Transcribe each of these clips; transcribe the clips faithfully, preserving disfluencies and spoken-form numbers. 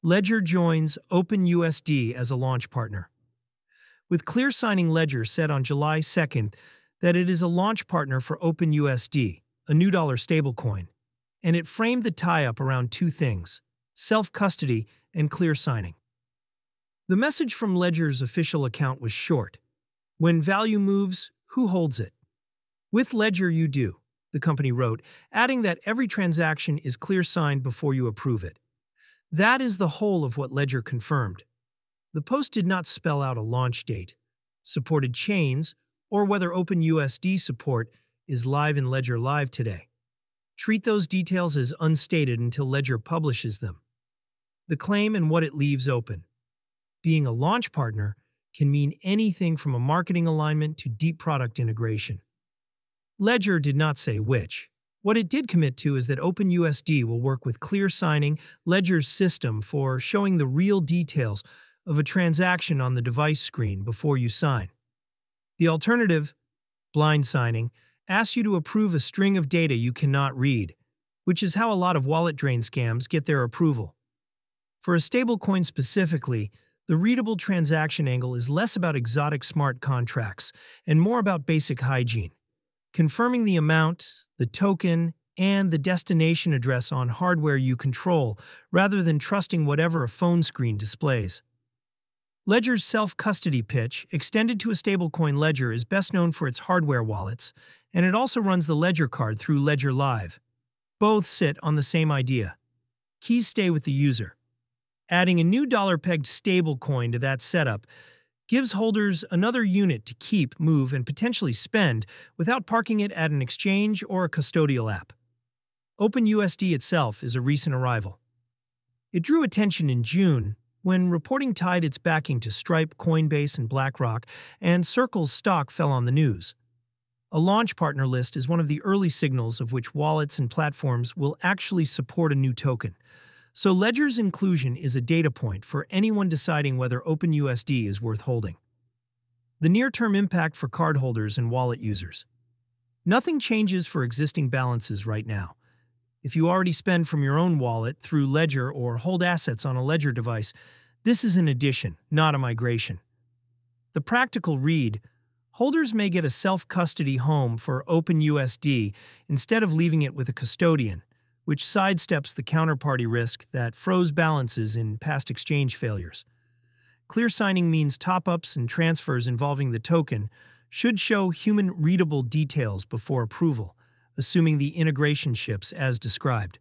Ledger joins OpenUSD as a launch partner. With Clear signing, Ledger said on July second that it is a launch partner for OpenUSD, a new dollar stablecoin, and it framed the tie-up around two things: self-custody and Clear signing. The message from Ledger's official account was short: when value moves, who holds it? With Ledger you do, the company wrote, adding that every transaction is Clear signed before you approve it. That is the whole of what Ledger confirmed. The post did not spell out a launch date, supported chains, or whether OpenUSD support is live in Ledger Live today. Treat those details as unstated until Ledger publishes them. The claim and what it leaves open. Being a launch partner can mean anything from a marketing alignment to deep product integration. Ledger did not say which. What it did commit to is that OpenUSD will work with Clear signing, Ledger's system for showing the real details of a transaction on the device screen before you sign. The alternative, blind signing, asks you to approve a string of data you cannot read, which is how a lot of wallet drain scams get their approval. For a stablecoin specifically, the readable transaction angle is less about exotic smart contracts and more about basic hygiene, confirming the amount, the token, and the destination address on hardware you control, rather than trusting whatever a phone screen displays. Ledger's self-custody pitch, extended to a stablecoin Ledger, is best known for its hardware wallets, and it also runs the Ledger card through Ledger Live. Both sit on the same idea. Keys stay with the user. Adding a new dollar-pegged stablecoin to that setup gives holders another unit to keep, move, and potentially spend without parking it at an exchange or a custodial app. OpenUSD itself is a recent arrival. It drew attention in June when reporting tied its backing to Stripe, Coinbase, and BlackRock, and Circle's stock fell on the news. A launch partner list is one of the early signals of which wallets and platforms will actually support a new token. So Ledger's inclusion is a data point for anyone deciding whether OpenUSD is worth holding. The near-term impact for cardholders and wallet users. Nothing changes for existing balances right now. If you already spend from your own wallet through Ledger or hold assets on a Ledger device, this is an addition, not a migration. The practical read: holders may get a self-custody home for OpenUSD instead of leaving it with a custodian, which sidesteps the counterparty risk that froze balances in past exchange failures. Clear signing means top-ups and transfers involving the token should show human-readable details before approval, assuming the integration ships as described.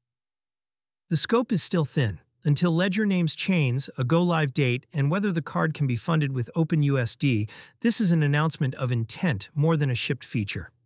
The scope is still thin, until Ledger names chains, a go-live date, and whether the card can be funded with OpenUSD. This is an announcement of intent more than a shipped feature.